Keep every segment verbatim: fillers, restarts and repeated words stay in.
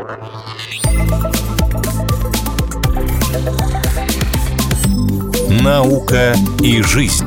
Наука и жизнь.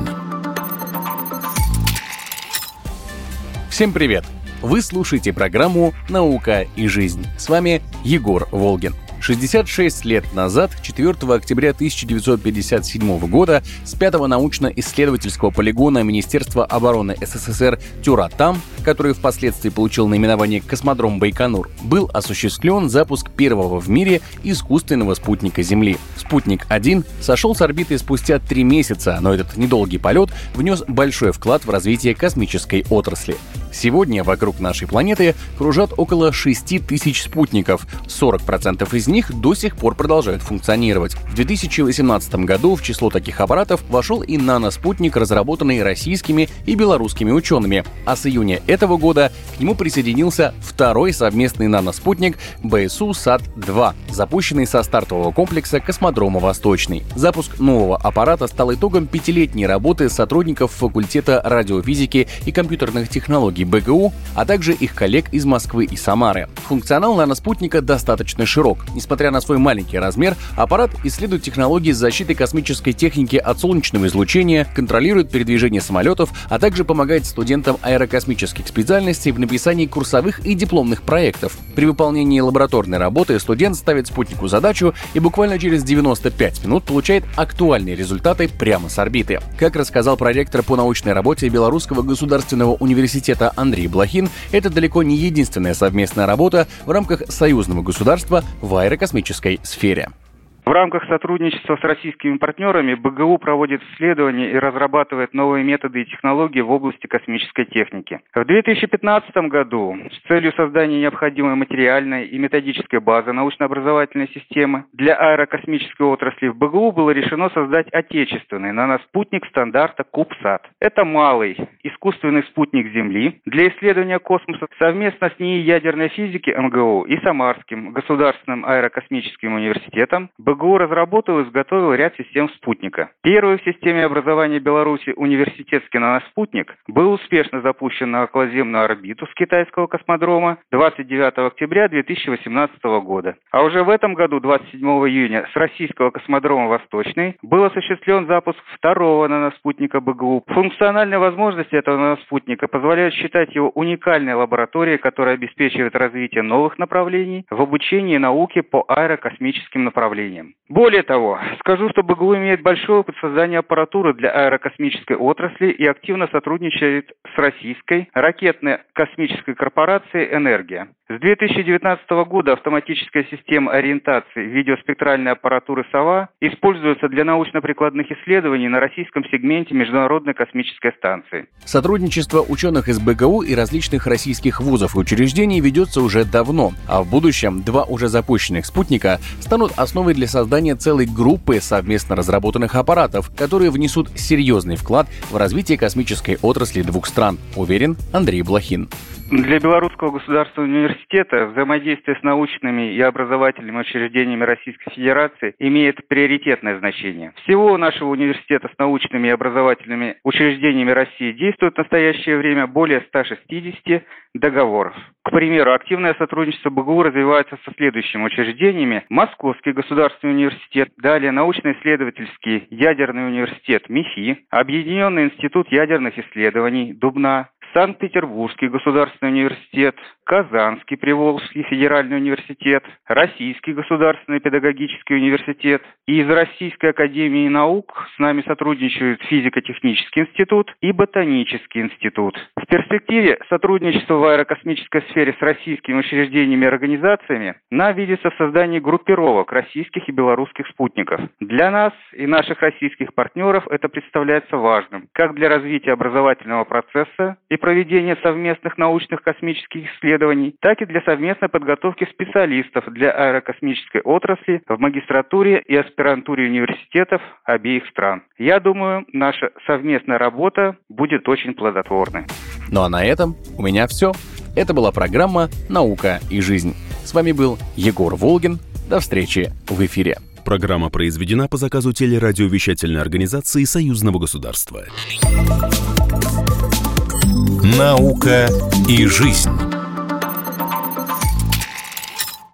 Всем привет! Вы слушаете программу «Наука и жизнь». С вами Егор Волгин. шестьдесят шесть лет назад, четвёртого октября тысяча девятьсот пятьдесят седьмого года, с пятого научно-исследовательского полигона Министерства обороны СССР Тюратам, который впоследствии получил наименование «Космодром Байконур», был осуществлен запуск первого в мире искусственного спутника Земли. Спутник-один сошел с орбиты спустя три месяца, но этот недолгий полет внес большой вклад в развитие космической отрасли. Сегодня вокруг нашей планеты кружат около шести тысяч спутников, сорок процентов из них до сих пор продолжают функционировать. В две тысячи восемнадцатом году в число таких аппаратов вошел и наноспутник, разработанный российскими и белорусскими учеными, а с июня этого года к нему присоединился второй совместный наноспутник БСУ-Сат два, запущенный со стартового комплекса космодрома «Восточный». Запуск нового аппарата стал итогом пятилетней работы сотрудников факультета радиофизики и компьютерных технологий БГУ, а также их коллег из Москвы и Самары. Функционал наноспутника достаточно широк. Несмотря на свой маленький размер, аппарат исследует технологии защиты космической техники от солнечного излучения, контролирует передвижение самолетов, а также помогает студентам аэрокосмических специальностей в написании курсовых и дипломных проектов. При выполнении лабораторной работы студент ставит спутнику задачу и буквально через девяносто пять минут получает актуальные результаты прямо с орбиты. Как рассказал проректор по научной работе Белорусского государственного университета Андрей Блохин, это далеко не единственная совместная работа в рамках союзного государства в аэрокосмической сфере. В рамках сотрудничества с российскими партнерами БГУ проводит исследования и разрабатывает новые методы и технологии в области космической техники. В две тысячи пятнадцатом году с целью создания необходимой материальной и методической базы научно-образовательной системы для аэрокосмической отрасли в БГУ было решено создать отечественный наноспутник стандарта КубСат. Это малый искусственный спутник Земли для исследования космоса. Совместно с НИИ ядерной физики МГУ и Самарским государственным аэрокосмическим университетом БГУ разработал и изготовил ряд систем спутника. Первый в системе образования Беларуси университетский наноспутник был успешно запущен на околоземную орбиту с китайского космодрома двадцать девятого октября две тысячи восемнадцатого года. А уже в этом году, двадцать седьмого июня, с российского космодрома «Восточный» был осуществлен запуск второго наноспутника БГУ. Функциональные возможности этого наноспутника позволяют считать его уникальной лабораторией, которая обеспечивает развитие новых направлений в обучении и науке по аэрокосмическим направлениям. Более того, скажу, что БГУ имеет большой опыт создания аппаратуры для аэрокосмической отрасли и активно сотрудничает с российской ракетно-космической корпорацией «Энергия». С две тысячи девятнадцатого года автоматическая система ориентации видеоспектральной аппаратуры «Сова» используется для научно-прикладных исследований на российском сегменте Международной космической станции. Сотрудничество ученых из БГУ и различных российских вузов и учреждений ведется уже давно, а в будущем два уже запущенных спутника станут основой для создания целой группы совместно разработанных аппаратов, которые внесут серьезный вклад в развитие космической отрасли двух стран, уверен Андрей Блохин. Для Белорусского государственного университета взаимодействие с научными и образовательными учреждениями Российской Федерации имеет приоритетное значение. Всего у нашего университета с научными и образовательными учреждениями России действует в настоящее время более ста шестидесяти договоров. К примеру, активное сотрудничество БГУ развивается со следующими учреждениями: Московский государственный университет, далее научно-исследовательский ядерный университет МИФИ, Объединенный институт ядерных исследований Дубна, Санкт-Петербургский государственный университет, Казанский Приволжский федеральный университет, Российский государственный педагогический университет. И из Российской академии наук с нами сотрудничают Физико-технический институт и Ботанический институт. В перспективе сотрудничество в аэрокосмической сфере с российскими учреждениями и организациями нам видится в создании группировок российских и белорусских спутников. Для нас и наших российских партнеров это представляется важным, как для развития образовательного процесса и проведения совместных научных космических исследований, так и для совместной подготовки специалистов для аэрокосмической отрасли в магистратуре и аспирантуре университетов обеих стран. Я думаю, наша совместная работа будет очень плодотворной. Ну а на этом у меня все. Это была программа «Наука и жизнь». С вами был Егор Волгин. До встречи в эфире. Программа произведена по заказу телерадиовещательной организации Союзного государства. «Наука и жизнь».